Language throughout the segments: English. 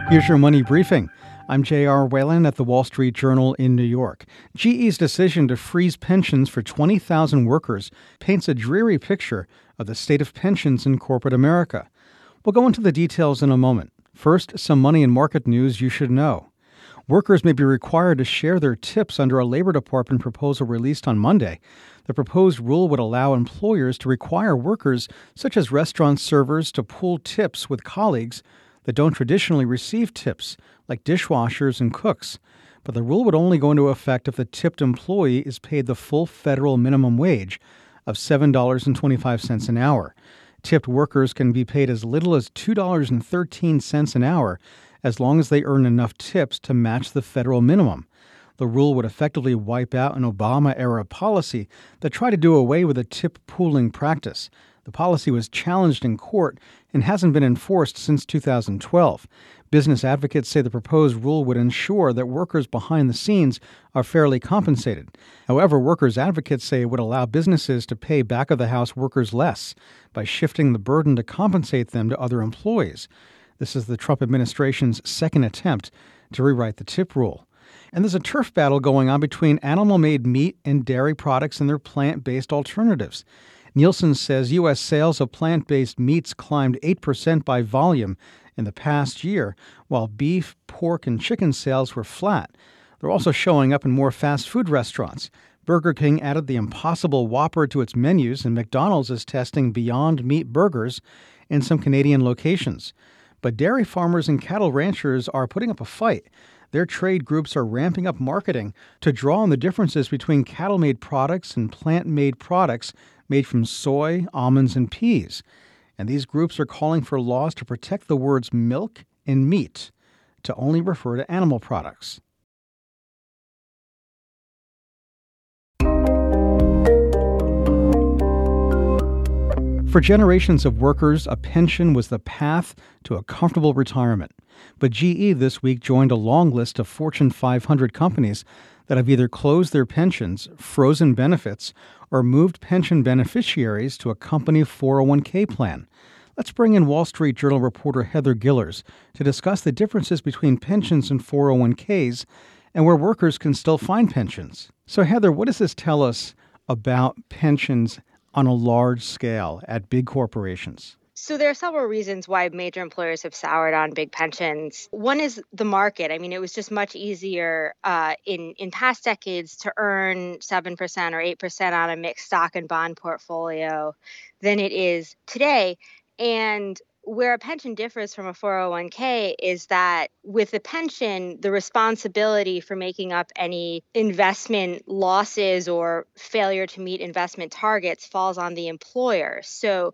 Here's your money briefing. I'm J.R. Whalen at the Wall Street Journal in New York. GE's decision to freeze pensions for 20,000 workers paints a dreary picture of the state of pensions in corporate America. We'll go into the details in a moment. First, some money and market news you should know. Workers may be required to share their tips under a Labor Department proposal released on Monday. The proposed rule would allow employers to require workers, such as restaurant servers, to pool tips with colleagues that don't traditionally receive tips, like dishwashers and cooks. But the rule would only go into effect if the tipped employee is paid the full federal minimum wage of $7.25 an hour. Tipped workers can be paid as little as $2.13 an hour as long as they earn enough tips to match the federal minimum. The rule would effectively wipe out an Obama-era policy that tried to do away with a tip pooling practice. The policy was challenged in court and hasn't been enforced since 2012. Business advocates say the proposed rule would ensure that workers behind the scenes are fairly compensated. However, workers advocates say it would allow businesses to pay back-of-the-house workers less by shifting the burden to compensate them to other employees. This is the Trump administration's second attempt to rewrite the tip rule. And there's a turf battle going on between animal-made meat and dairy products and their plant-based alternatives. Nielsen says U.S. sales of plant-based meats climbed 8% by volume in the past year, while beef, pork, and chicken sales were flat. They're also showing up in more fast food restaurants. Burger King added the Impossible Whopper to its menus, and McDonald's is testing Beyond Meat burgers in some Canadian locations. But dairy farmers and cattle ranchers are putting up a fight. Their trade groups are ramping up marketing to draw on the differences between cattle-made products and plant-made products made from soy, almonds, and peas. And these groups are calling for laws to protect the words milk and meat to only refer to animal products. For generations of workers, a pension was the path to a comfortable retirement. But GE this week joined a long list of Fortune 500 companies that have either closed their pensions, frozen benefits, or moved pension beneficiaries to a company 401k plan. Let's bring in Wall Street Journal reporter Heather Gillers to discuss the differences between pensions and 401ks and where workers can still find pensions. So Heather, what does this tell us about pensions on a large scale at big corporations? So there are several reasons why major employers have soured on big pensions. One is the market. I mean, it was just much easier in past decades to earn 7% or 8% on a mixed stock and bond portfolio than it is today. And where a pension differs from a 401k is that with a pension, the responsibility for making up any investment losses or failure to meet investment targets falls on the employer. So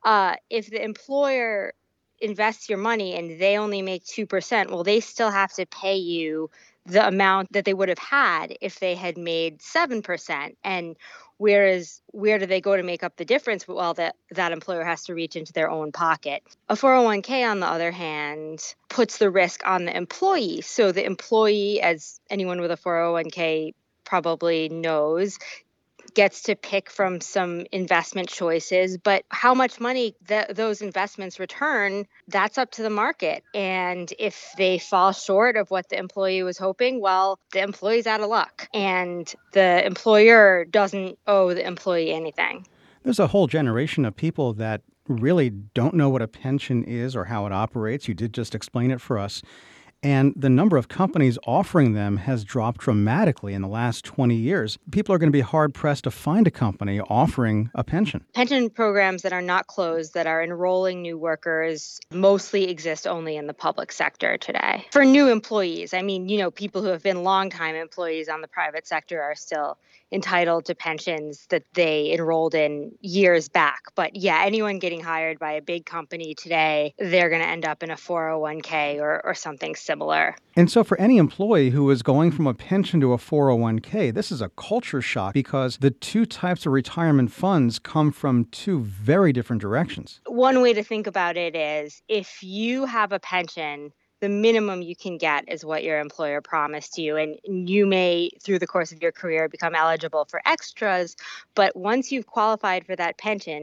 if the employer invests your money and they only make 2%, well, they still have to pay you the amount that they would have had if they had made 7%. And whereas where do they go to make up the difference? Well, that employer has to reach into their own pocket. A 401k, on the other hand, puts the risk on the employee. So the employee, as anyone with a 401k probably knows, gets to pick from some investment choices, but how much money those investments return, that's up to the market. And if they fall short of what the employee was hoping, well, the employee's out of luck and the employer doesn't owe the employee anything. There's a whole generation of people that really don't know what a pension is or how it operates. You did just explain it for us. And the number of companies offering them has dropped dramatically in the last 20 years. People are going to be hard-pressed to find a company offering a pension. Pension programs that are not closed, that are enrolling new workers, mostly exist only in the public sector today. For new employees, I mean, people who have been longtime employees on the private sector are still entitled to pensions that they enrolled in years back. But yeah, anyone getting hired by a big company today, they're going to end up in a 401k or something similar. And so for any employee who is going from a pension to a 401k, this is a culture shock because the two types of retirement funds come from two very different directions. One way to think about it is if you have a pension, the minimum you can get is what your employer promised you. And you may, through the course of your career, become eligible for extras. But once you've qualified for that pension,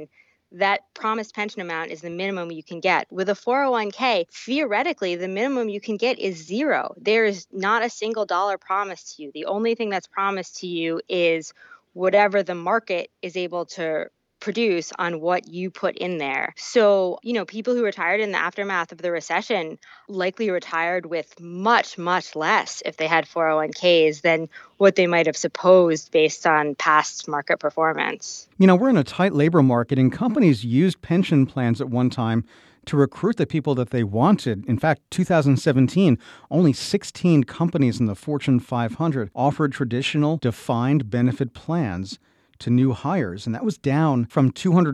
that promised pension amount is the minimum you can get. With a 401k, theoretically, the minimum you can get is zero. There is not a single dollar promised to you. The only thing that's promised to you is whatever the market is able to produce on what you put in there. So, people who retired in the aftermath of the recession likely retired with much, much less if they had 401ks than what they might have supposed based on past market performance. We're in a tight labor market, and companies used pension plans at one time to recruit the people that they wanted. In fact, 2017, only 16 companies in the Fortune 500 offered traditional defined benefit plans to new hires, and that was down from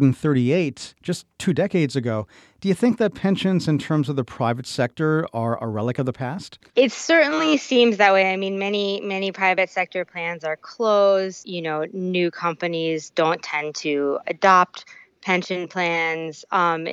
238 just 2 decades ago. Do you think that pensions in terms of the private sector are a relic of the past? It certainly seems that way. I mean, many private sector plans are closed. New companies don't tend to adopt pension plans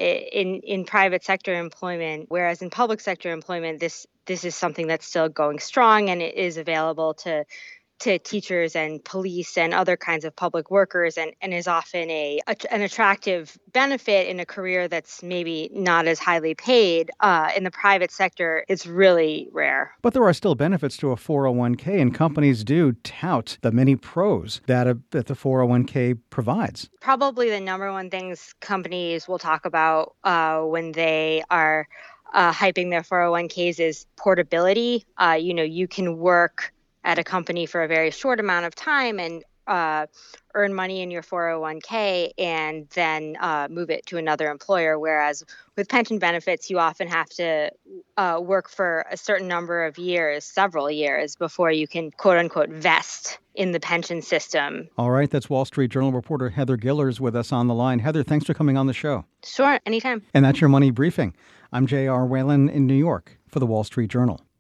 in private sector employment, whereas in public sector employment, this is something that's still going strong, and it is available to teachers and police and other kinds of public workers, and is often an attractive benefit in a career that's maybe not as highly paid. In the private sector, it's really rare. But there are still benefits to a 401k, and companies do tout the many pros that the 401k provides. Probably the number one things companies will talk about when they are hyping their 401ks is portability. You can work at a company for a very short amount of time and earn money in your 401k and then move it to another employer. Whereas with pension benefits, you often have to work for a certain number of years, several years, before you can, quote unquote, vest in the pension system. All right. That's Wall Street Journal reporter Heather Gillers with us on the line. Heather, thanks for coming on the show. Sure. Anytime. And that's your Money Briefing. I'm J.R. Whalen in New York for the Wall Street Journal.